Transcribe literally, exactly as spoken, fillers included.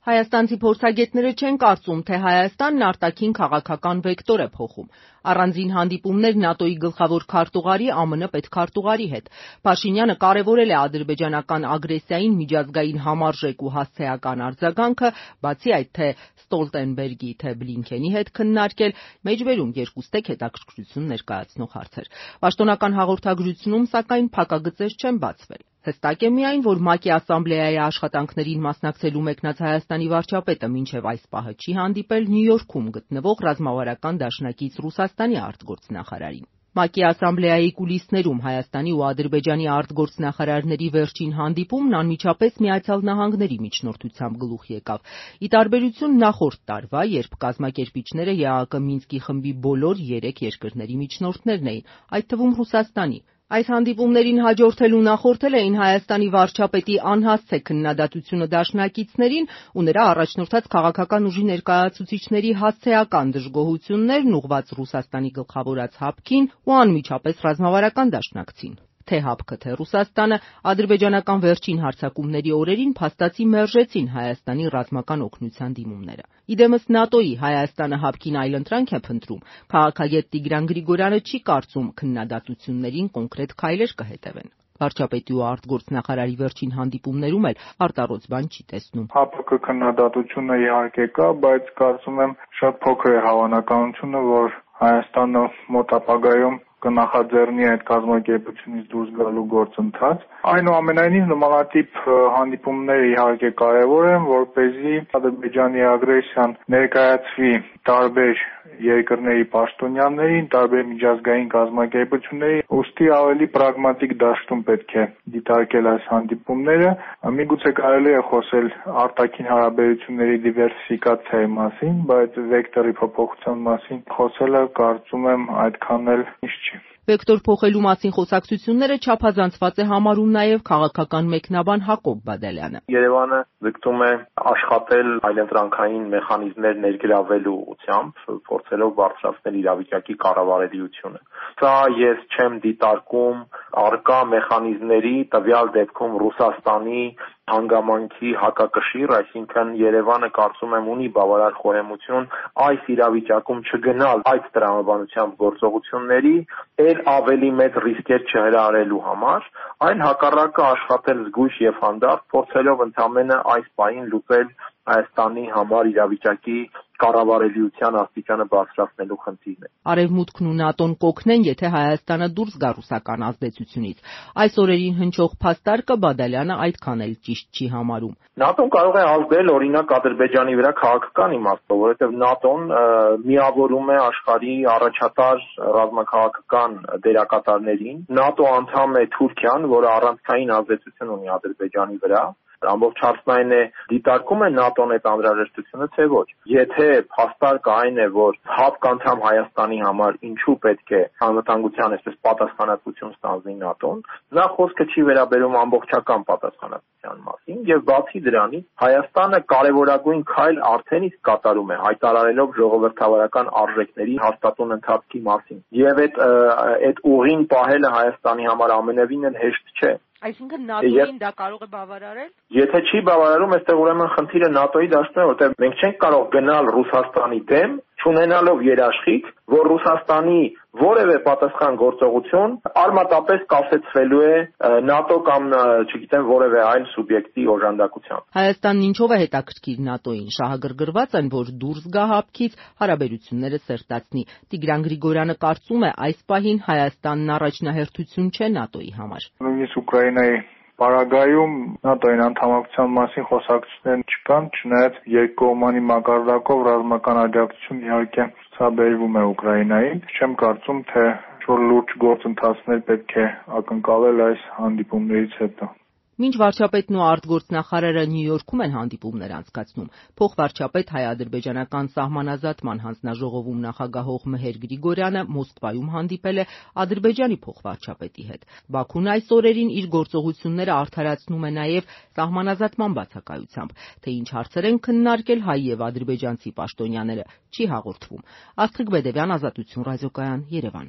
Հայաստանցի փորձագետները չեն կարծում, թե Հայաստանն արտաքին քաղաքական վեկտոր է փոխում։ Առանձին հանդիպումներ ՆԱՏՕ-ի գլխավոր քարտուղարի ԱՄՆ պետքարտուղարի հետ։ Փաշինյանը կարևորել է ադրբեջանական ագրեսիային միջազգային համարժեք ու հասցեական արձագանքը, բացի այդ թե Ստոլտենբերգի, թե Բլինքենի հետ քննարկել, մեջբերում երկուստեք հետաքրքրություն ներկայացնող հարցեր։ Պաշտոնական հաղորդագրությունում, սակայն, փակագծեր չեն բացվել։ Հստակ է միայն, որ ՄԱԿ-ի ասամբլեայի աշխատանքներին մասնակցելու մեկնած Հայաստանի վարչապետը մինչև այս պահը չի հանդիպել Նյու Յորքում գտնվող ռազմավարական դաշնակից Ռուսաստանի արտգործնախարարին։ ՄԱԿ-ի ասամբլեայի կուլիսներում Հայաստանի ու Ադրբեջանի արտգործնախարարների վերջին հանդիպումն անմիջապես Միացյալ Նահանգների միջնորդությամբ գլուխ եկավ։ Ի տարբերություն նախորդ տարվա, երբ կազմակերպիչները ԵԱՀԿ Մինսկի խմբի բոլոր երեք երկրների միջնորդներն էին, այդ թվում Ռուսաստանի։ Այս հանդիպումներին հաջորդել ու նախորդել էին Հայաստանի վարչապետի անհասցե քննադատությունը դաշնակիցներին ու նրա առաջնորդած քաղաքական ուժի ներկայացուցիչների հասցեական դժգոհություններն ուղղված Ռուսաստանի գլխավորած հապկին ու անմիջապես ռազմավարական դաշնակցին։ Թե հապկը, թե Ռուսաստանը ադրբեջանական վերջին հարձակումների օրերին փաստացի մերժեցին Հայաստանի ռազմական օգնության դիմումները։ Իդեմս ՆԱՏՕ-ի Հայաստանը հապկին այլընտրանք է փնտրում։ Քաղաքագետ Տիգրան Գրիգորյանը չի կարծում քննադատություններին կոնկրետ քայլեր կհետևեն։ Վարչապետի ու արտգործնախարարի վերջին հանդիպումներում էլ արտառոց բան չի տեսնում։ ՀԱՊԿ քննադատությունը իհարկե կա, բայց կարծում եմ շատ փոքր է հավանականությունը, որ Հայաստանը մոտ ապագայում կնախաձեռնի այդ կազմակերպությունից դուրս գալու գործընթաց։ Այնուամենայնիվ նմանատիպ հանդիպումները իհարկե կարևոր են, որպեսզի Ադրբեջանի ագրեսիան ներկայացվի տարբեր երկրների պաշտոնյաներին, տարբեր միջազգային կազմակերպությունների, ուստի ավելի պրագմատիկ դաշտում պետք է դիտարկել այս հանդիպումները։ Միգուցե կարելի է խոսել արտաքին հարաբերությունների դիվերսիֆիկացիայի մասին, բայց վեկտորի փոփոխության մասին խոսելը կարծում եմ այդքան էլ ճիշտ չի։ Վեկտոր փոխելու մասին խոսակցությունները չափազանցված է համարում նաև քաղաքական մեկնաբան Հակոբ Բադալյանը։ Երևանը ձգտում է աշխատել այլընտրանքային մեխանիզմներ ներգրավելու ուղղությամբ, փորձելով բարձրացնել իրավիճակի կառավարելիությունը։ Սա ես չեմ դիտարկում առկա մեխանիզմների, տվյալ դեպքում Ռուսաստանի հանգամանքի հակակշիռ, այսինքն Երևանը կարծում եմ ունի բավարար խոհեմություն այս իրավիճակում չգնալ այդ տրամաբանությամբ գործողությունների, ել ավելի մեծ ռիսկեր չհրահարելու համար, այլ հակառակը աշխատել զգույշ եւ հանդարտ, փորձելով ընդամենը այս պահին լուծել Հայաստանի համար իրավիճակի կառավարելիության աստիճանը բարձրացնելու խնդիրն է։ Արևմուտքն ու ՆԱՏՕ-ն կօգնեն, եթե Հայաստանը դուրս գա ռուսական ազդեցությունից։ Այս օրերին հնչող փաստարկը Բադալյանը այդքան էլ ճիշտ չի համարում։ ՆԱՏՕ-ն կարող է ազդել օրինակ Ադրբեջանի վրա քաղաքական իմաստով, որովհետև ՆԱՏՕ-ն միավորում է աշխարհի առաջատար ռազմաքաղաքական դերակատարներին։ ՆԱՏՕ անդամ է Թուրքիան, որը առանցքային ազդեցություն ունի Ադրբեջանի վրա։ Ամբողջ հարցն այն է, դիտարկում է ՆԱՏՕ-ն այդ անհրաժեշտությունը, թե ոչ։ Եթե փաստարկը այն է, որ հապկ անդամ Հայաստանի համար ինչու պետք է անվտանգության այսպես պատասխանատվություն ստանձնի ՆԱՏՕ-ն, նա խոսքը չի վերաբերում ամբողջական պատասխանատվության մասին, եւ բացի դրանից Հայաստանը կարևորագույն քայլ արդեն իսկ կատարում է, հայտարարելով ժողովրդավարական արժեքների հաստատուն ընթացքի մասին։ Եվ այդ այդ ուղին պահելը Հայաստանի համար ամենևին էլ հեշտ չէ։ Այսինքն ՆԱՏՕ-ին դա կարող է բավարարել։ Եթե չի բավարարում, այստեղ ուրեմն խնդիրը ՆԱՏՕ-ի դաշտում է, որտեղ մենք չենք կարող գնալ Ռուսաստանի դեմ, չունենալով երաշխիք, որ Ռուսաստանի որևէ պատասխան գործողություն արմատապես կասեցվելու է ՆԱՏՕ կամ, չգիտեմ, որևէ այլ սուբյեկտի օժանդակությամբ։ Հայաստանն ինչով է հետաքրքիր ՆԱՏՕ-ին, շահագրգռված են, որ դուրս գա հապկից, հարաբերությունները սերտացնի։ Տիգրան Գրիգորյանը կարծում է, այս պահին Հայաստանն առաջնահերթություն չէ ՆԱՏՕ-ի համար։ Նույնիսկ Ուկրաինայի Պարագայում ՆԱՏՕ-ին անդամակցության մասին խոսակցություններ չկան, չնայած երկկողմանի մակարդակով ռազմական աջակցություն իհարկե ցուցաբերվում է Ուկրաինային։ Չեմ կարծում, թե ինչ-որ լուրջ գործընթացներ պետք է ակնկալել այս հանդիպումներից հետո։ Մինչ վարչապետն ու արտգործնախարարը Նյու Յորքում են հանդիպումներ անցկացնում, փոխվարչապետ հայ-ադրբեջանական սահմանազատման հանձնաժողովում նախագահող Մհեր Գրիգորյանը Մոսկվայում հանդիպել է Ադրբեջանի փոխվարչապետի հետ։ Բաքուն այս օրերին իր գործողությունները արդարացնում է նաև սահմանազատման բացակայությամբ, թե ինչ հարցեր են քննարկել հայ եւ ադրբեջանցի պաշտոնյաները, չի հաղորդվում։ Աստղիկ Բեդևյան, Ազատություն ռադիոկայան, Երևան։